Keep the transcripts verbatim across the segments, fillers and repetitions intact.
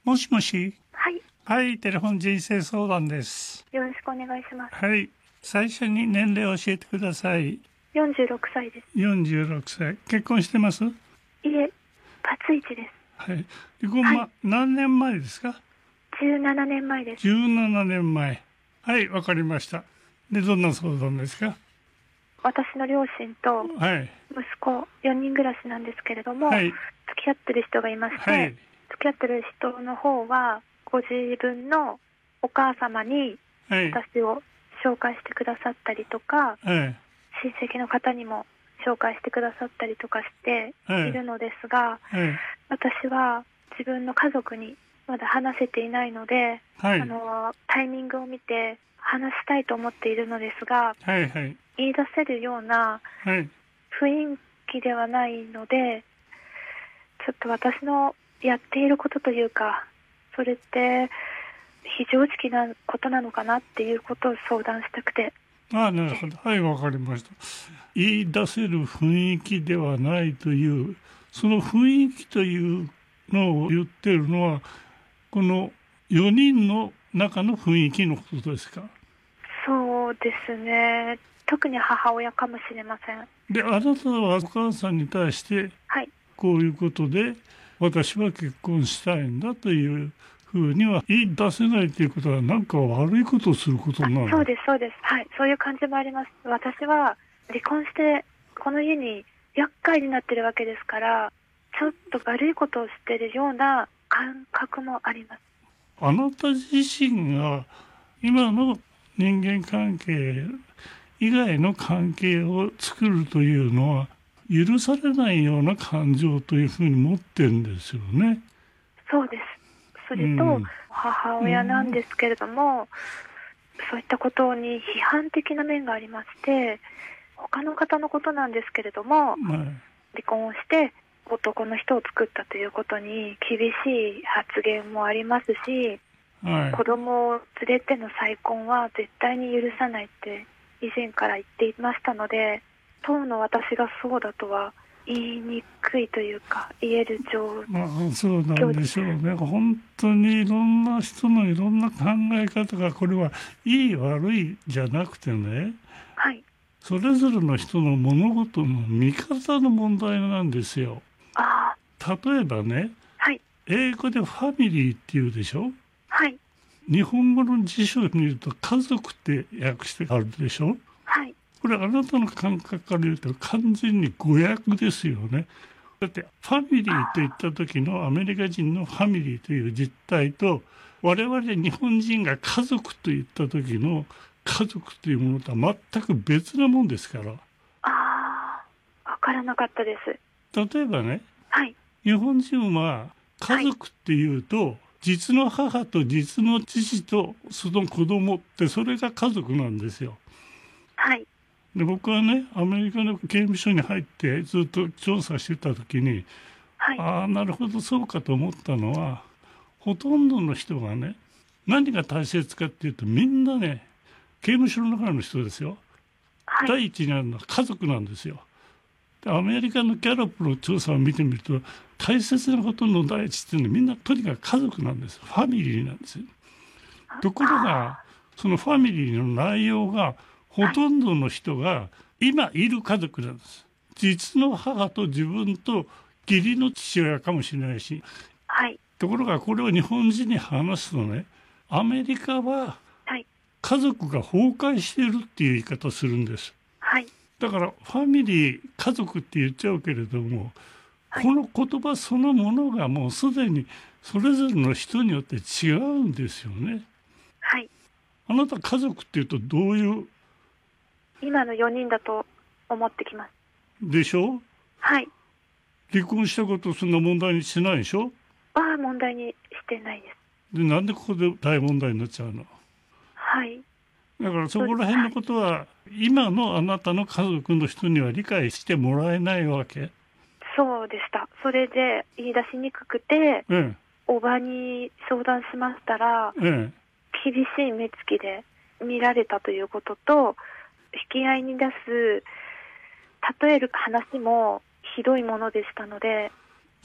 もしもし。 はい。 はい、テレフォン人生相談です。 よろしくお願いします。 はい。最初に年齢を教えてください。 よんじゅうろくさいです。 よんじゅうろくさい。結婚してます？ いえ、バツイチです。 はい。離婚は、はい、何年前ですか？ じゅうななねんまえです。 じゅうななねんまえ。はい、わかりました。で、どんな相談ですか？ 私の両親と息子よにん暮らしなんですけれども、はい、付き合ってる人がいまして、はい、付き合ってる人の方はご自分のお母様に私を紹介してくださったりとか、はい、親戚の方にも紹介してくださったりとかしているのですが、はいはい、私は自分の家族にまだ話せていないので、はい、あのタイミングを見て話したいと思っているのですが、はいはい、言い出せるような雰囲気ではないので、ちょっと私のやっていることというか、それって非常識なことなのかなっていうことを相談したくて。 ああ、なるほど。はい、わかりました。言い出せる雰囲気ではないという、その雰囲気というのを言ってるのは、このよにんの中の雰囲気のことですか？ そうですね。特に母親かもしれません。 で、あなたはお母さんに対して、はい、こういうことで私は結婚したいんだというふうには言い出せないということは、何か悪いことをすることになる。 そうですそうです。はい、そういう感じもあります。私は離婚してこの家に厄介になってるわけですから、ちょっと悪いことをしているような感覚もあります。 あなた自身が今の人間関係以外の関係を作るというのは許されないような感情というふうに持ってるんですよね。 そうです。それと母親なんですけれども、うん、そういったことに批判的な面がありまして、他の方のことなんですけれども、はい、離婚をして男の人を作ったということに厳しい発言もありますし、はい、子供を連れての再婚は絶対に許さないって以前から言っていましたので、当の私がそうだとは言いにくいというか、言える状況。 まあ、そうなんでしょうね。本当にいろんな人のいろんな考え方が、これはいい悪いじゃなくてね、はい、それぞれの人の物事の見方の問題なんですよ。あ例えばね、はい、英語でファミリーっていうでしょ。はい、日本語の辞書を見ると家族って訳してあるでしょ。はい、これあなたの感覚から言うと完全に誤訳ですよね。だってファミリーと言った時のアメリカ人のファミリーという実態と、我々日本人が家族と言った時の家族というものとは全く別なもんですから。 ああ、わからなかったです。 例えばね、はい、日本人は家族っていうと、はい、実の母と実の父とその子供って、それが家族なんですよ。はい。で、僕はね、アメリカの刑務所に入ってずっと調査してた時に、はい、ああ、なるほどそうかと思ったのは、ほとんどの人がね、何が大切かっていうと、みんなね、刑務所の中の人ですよ。はい、第一にあるのは家族なんですよ。アメリカのギャラップの調査を見てみると、大切なことの第一っていうのはみんなとにかく家族なんです。ファミリーなんですよ。ところがそのファミリーの内容が、ほとんどの人が今いる家族なんです。実の母と自分と義理の父親かもしれないし、はい、ところがこれを日本人に話すとね、アメリカは家族が崩壊しているっていう言い方をするんです。はい、だからファミリー家族って言っちゃうけれども、はい、この言葉そのものがもうすでにそれぞれの人によって違うんですよね。はい、あなた家族っていうとどういう？ 今のよにんだと思ってきます。 でしょ？はい。離婚したことをそんな問題にしないでしょ？ ああ、問題にしてないです。 で、なんでここで大問題になっちゃうの？はい。だからそこら辺のことは、今のあなたの家族の人には理解してもらえないわけ？ そうでした。それで言い出しにくくて、ええ、おばに相談しましたら、ええ、厳しい目つきで見られたということと、引き合いに出す例える話もひどいものでしたので。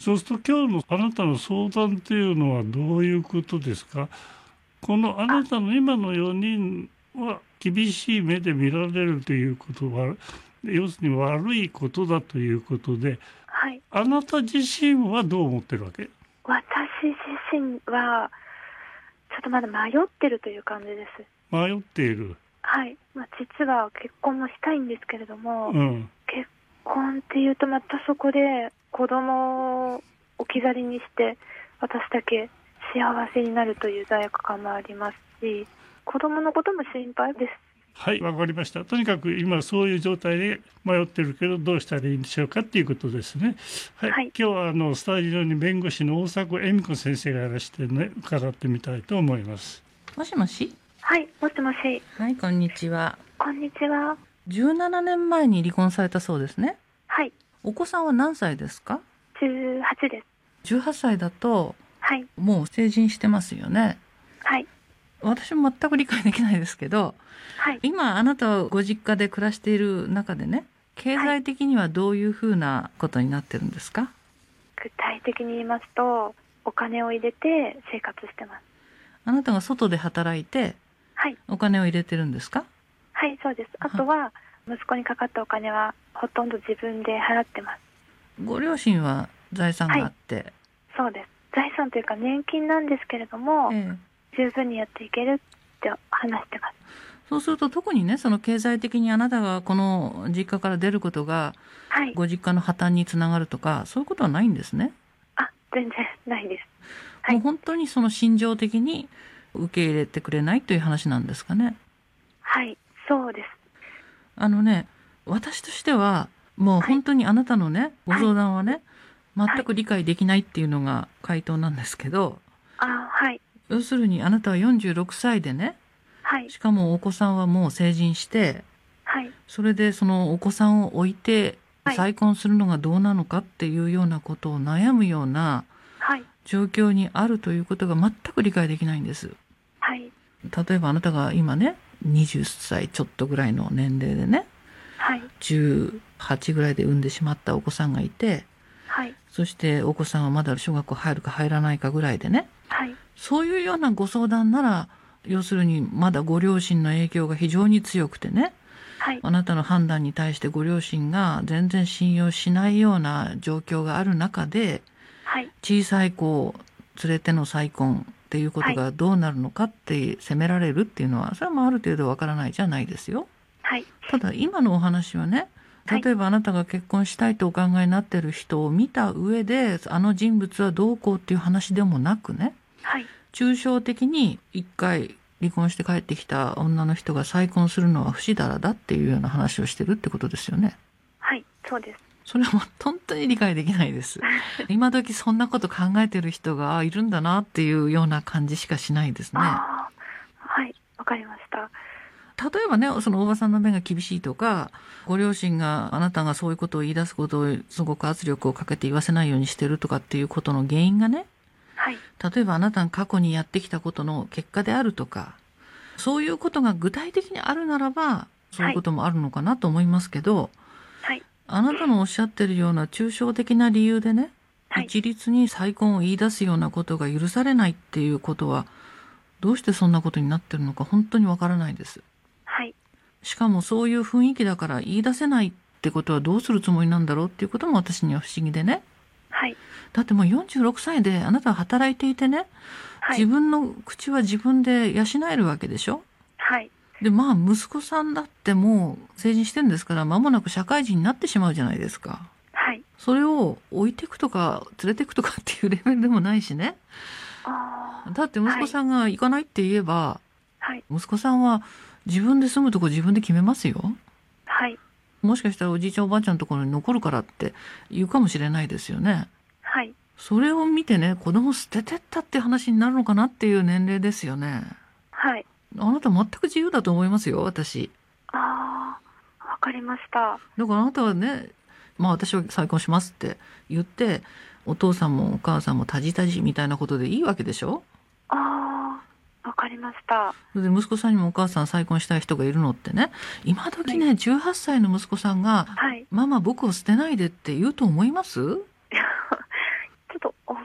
そうすると今日のあなたの相談っていうのはどういうことですか？このあなたの今のよにんは厳しい目で見られるということは要するに悪いことだということで、 はい、 あなた自身はどう思ってるわけ？ 私自身はちょっとまだ迷ってるという感じです。 迷っている。 はい、まあ、実は結婚もしたいんですけれども、 うん、 結婚っていうとまたそこで子供を置き去りにして私だけ幸せになるという罪悪感もありますし、子供のことも心配です。 はい、わかりました。とにかく今そういう状態で迷ってるけどどうしたらいいんでしょうかっていうことですね。はい、はい、今日はあのスタジオに弁護士の大迫恵美子先生がいらしてね、伺ってみたいと思います。 もしもし。 はい、もしもし。 はい、こんにちは。 こんにちは。 じゅうななねんまえに離婚されたそうですね。 はい。 お子さんは何歳ですか？ じゅうはちです。 じゅうはっさいだと、 はい、 もう成人してますよね。 はい。 私も全く理解できないですけど、 はい、 今あなたはご実家で暮らしている中でね、経済的にはどういうふうなことになってるんですか？ 具体的に言いますと、お金を入れて生活してます。 あなたが外で働いて、 はい、 お金を入れてるんですか？ はい、そうです。あとは息子にかかったお金はほとんど自分で払ってます。 ご両親は財産があって、はい、 そうです。財産というか年金なんですけれども、ええ、十分にやっていけるって話してます。 そうすると特にね、その経済的にあなたがこの実家から出ることが、はい、ご実家の破綻につながるとかそういうことはないんですね。 あ、全然ないです。はい、 もう本当にその心情的に受け入れてくれないという話なんですかね。 はい、そうです。 あのね、私としてはもう本当にあなたのね、はい、ご相談はね、はい、全く理解できないっていうのが回答なんですけど、 あ、はい、 要するにあなたはよんじゅうろくさいでね、 はい、 しかもお子さんはもう成人して、 はい、 それでそのお子さんを置いて再婚するのがどうなのかっていうようなことを悩むような状況にあるということが全く理解できないんです。 はい、 例えばあなたが今ねにじゅっさいちょっとぐらいの年齢でね、 はい、 じゅうはちぐらいで産んでしまったお子さんがいて、 はい、 そしてお子さんはまだ小学校入るか入らないかぐらいでね、 はい、 そういうようなご相談なら要するにまだご両親の影響が非常に強くてね、 はい、 あなたの判断に対してご両親が全然信用しないような状況がある中で、 はい、 小さい子を連れての再婚っていうことがどうなるのかって責められるっていうのは、それはもある程度わからないじゃないですよ。 はい、 ただ今のお話はね、例えばあなたが結婚したいとお考えになっている人を見た上で、あの人物はどうこうっていう話でもなくね、 はい、 抽象的に一回離婚して帰ってきた女の人が再婚するのは不死だらだっていうような話をしてるってことですよね。 はい、そうです。 それはもう本当に理解できないです。今時そんなこと考えてる人がいるんだなっていうような感じしかしないですね。 あ、はい、わかりました。 例えばね、そのおばさんの目が厳しいとか、ご両親があなたがそういうことを言い出すことをすごく圧力をかけて言わせないようにしてるとかっていうことの原因がね、 はい、 例えばあなたが過去にやってきたことの結果であるとか、そういうことが具体的にあるならばそういうこともあるのかなと思いますけど、 はい、 あなたのおっしゃってるような抽象的な理由でね、はい、一律に再婚を言い出すようなことが許されないっていうことはどうしてそんなことになってるのか本当にわからないです。 はい、 しかもそういう雰囲気だから言い出せないってことはどうするつもりなんだろうっていうことも私には不思議でね、 はい、 だってもうよんじゅうろくさいであなたは働いていてね、はい、自分の口は自分で養えるわけでしょ。 はい、 でまあ息子さんだってもう成人してるんですから間もなく社会人になってしまうじゃないですか。 はい、 それを置いていくとか連れていくとかっていうレベルでもないしね。 あ、 だって息子さんが行かないって言えば、 はい、 息子さんは自分で住むとこ自分で決めますよ。 はい、 もしかしたらおじいちゃんおばあちゃんのところに残るからって言うかもしれないですよね。 はい、 それを見てね、子供捨ててったって話になるのかなっていう年齢ですよね。 はい、 あなた全く自由だと思いますよ、私。 ああ、わかりました。 だからあなたはね、まあ私は再婚しますって言ってお父さんもお母さんもタジタジみたいなことでいいわけでしょ。 ああ、わかりました。 で息子さんにもお母さん再婚したい人がいるのってね、今時ね、はい、じゅうはっさいの息子さんが、はい、ママ僕を捨てないでって言うと思います？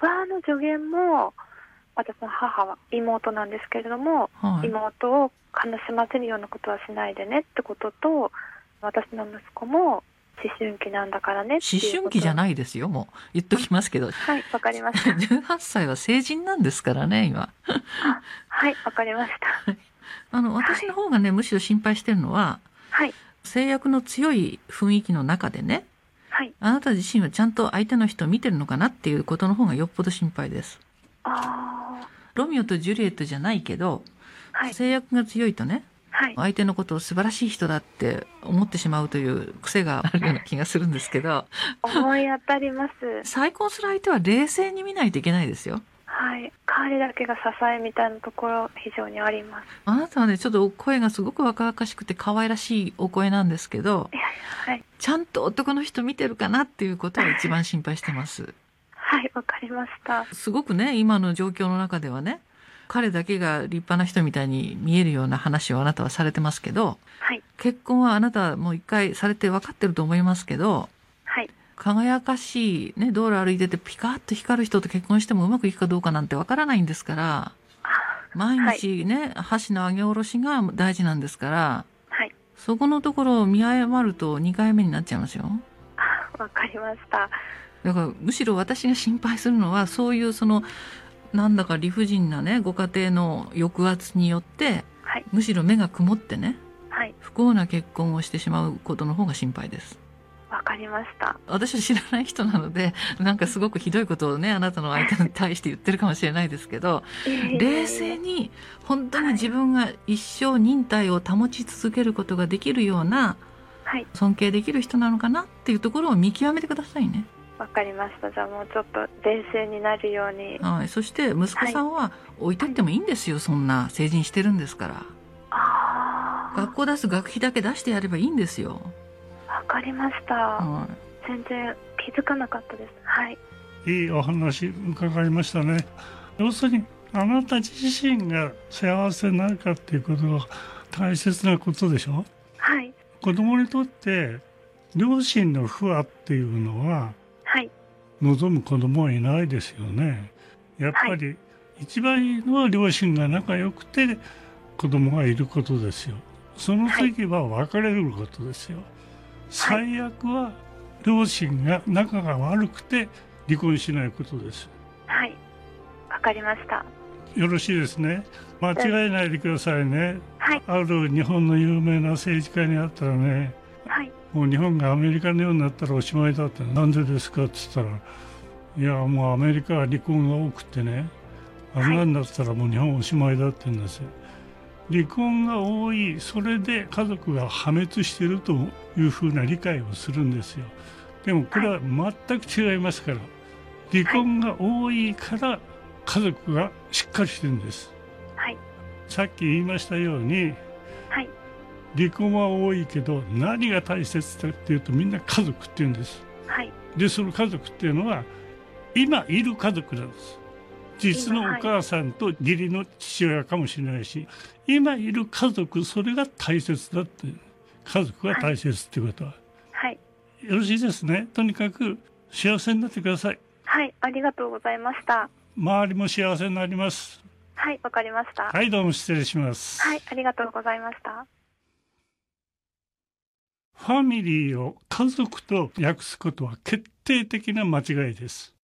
ばの助言も、私の母は妹なんですけれども、はい、妹を悲しませるようなことはしないでねってことと、私の息子も思春期なんだからねっていうこと。 思春期じゃないですよ、もう言っときますけど。 はい、わかりました。 じゅうはっさいは成人なんですからね、今。 あ、はい、わかりました。 あの私の方がね、はい、むしろ心配してるのは、はい、制約の強い雰囲気の中でね、はい、あなた自身はちゃんと相手の人を見てるのかなっていうことの方がよっぽど心配です。 あ、 ロミオとジュリエットじゃないけど、はい、制約が強いとね、はい、相手のことを素晴らしい人だって思ってしまうという癖があるような気がするんですけど思い当たります。 再婚する相手は冷静に見ないといけないですよ。 はい、彼だけが支えみたいなところ非常にあります。 あなたはね、ちょっと声がすごく若々しくて可愛らしいお声なんですけど、はい、ちゃんと男の人見てるかなっていうことは一番心配してますはい、わかりました。 すごくね、今の状況の中ではね、彼だけが立派な人みたいに見えるような話をあなたはされてますけど、はい、結婚はあなたはもう一回されて分かってると思いますけど、はい、輝かしい、ね、道路歩いててピカッと光る人と結婚してもうまくいくかどうかなんて分からないんですから、毎日ね、はい、箸の上げ下ろしが大事なんですから、はい、そこのところを見誤るとにかいめになっちゃいますよ。 わかりました。 だからむしろ私が心配するのは、そういうそのなんだか理不尽なね、ご家庭の抑圧によって、はい、むしろ目が曇ってね、はい、不幸な結婚をしてしまうことの方が心配です。 わかりました。 私は知らない人なので、なんかすごくひどいことをね、あなたの相手に対して言ってるかもしれないですけど、えー、冷静に本当に自分が一生忍耐を保ち続けることができるような、はい、尊敬できる人なのかなっていうところを見極めてくださいね。 わかりました。じゃあもうちょっと冷静になるように。 はい、そして息子さんは置いてってもいいんですよ、はい、そんな成人してるんですから。あ、学校出す学費だけ出してやればいいんですよ。 わかりました、はい、全然気づかなかったです。はい、 いいお話伺いましたね。要するにあなた自身が幸せになるかっていうことが大切なことでしょ。はい、子供にとって両親の不和っていうのは、はい、望む子供はいないですよね。やっぱり一番いいのは両親が仲良くて子供がいることですよ。その次は別れることですよ。はい、最悪は両親が仲が悪くて離婚しないことです。 はい、わかりました。 よろしいですね。間違えないでくださいね。はい、ある日本の有名な政治家に会ったらね、はい、もう日本がアメリカのようになったらおしまいだって、なんでですかって言ったら、いやもうアメリカは離婚が多くてね、あんなんだったらもう日本おしまいだって言うんですよ。離婚が多い、それで家族が破滅しているというふうな理解をするんですよ。でもこれは全く違いますから、離婚が多いから家族がしっかりしてるんです。はい、さっき言いましたように、はい、離婚は多いけど何が大切かっていうと、みんな家族っていうんです。はい、でその家族っていうのは今いる家族なんです。実のお母さんと義理の父親かもしれないし、今いる家族、それが大切だって、家族が大切っていうことは、はい、よろしいですね。とにかく幸せになってください。 はい、ありがとうございました。 周りも幸せになります。 はい、わかりました。 はい、どうも失礼します。 はい、ありがとうございました。 ファミリーを家族と訳すことは決定的な間違いです。